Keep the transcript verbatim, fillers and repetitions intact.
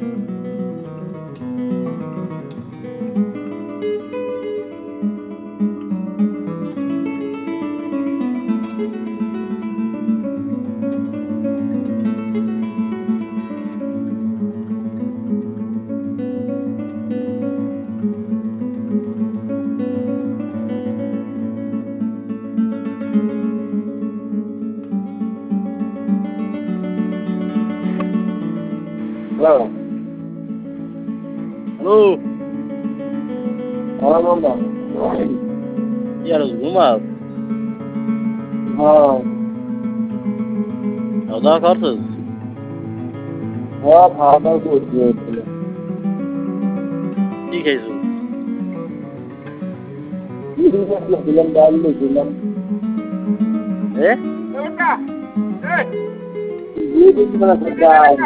Hello. Hello. হ্যাঁ বন্ধু। কি আর ঘুমাস? হ্যাঁ। খাওয়া দাওয়া করছিস? হ্যাঁ, খাওয়া দাওয়া করছি আসলে। কি খাইছিস? দিলাম ডাল দিলাম। এ? দিয়ে দিচ্ছি মানে ডাল।